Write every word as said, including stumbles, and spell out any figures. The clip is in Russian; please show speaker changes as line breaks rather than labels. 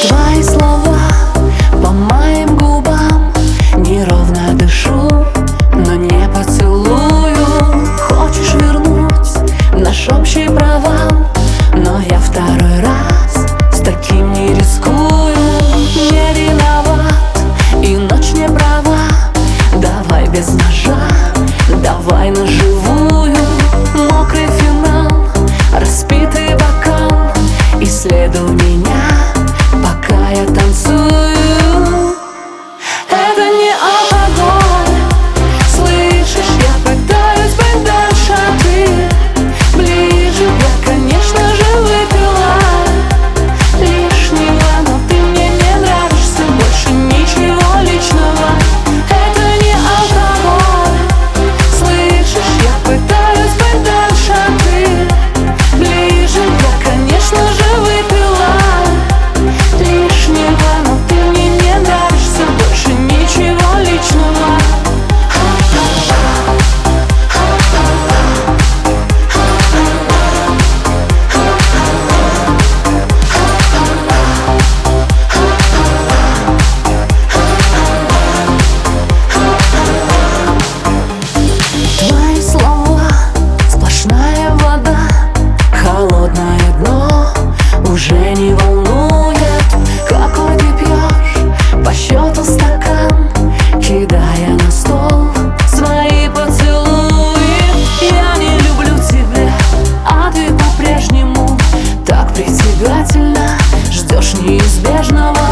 Твои слова по моим губам, неровно дышу, но не поцелую. Хочешь вернуть наш общий провал, но я второй раз с таким не рискую. Не виноват и ночь не права, давай без ножа, давай на живую. Мокрый финал, распитый бокал, исследуй меня, пока я танцую. Это не алкоголь, слышишь, я пытаюсь быть дальше, а ты ближе. Я, конечно же, выпила лишнего, но ты мне не нравишься, больше ничего личного. Это не алкоголь, слышишь, я пытаюсь быть дальше, а ты ближе. Я, конечно же, выпила лишнего, но ты мне не нравишься, больше ничего личного. Твои слова сплошная вода, холодное дно уже не волнует. Какой ты пьешь по счету стакан, кидая на стол свои поцелуи. Я не люблю тебя, а ты по-прежнему так притягательно, ждешь неизбежного.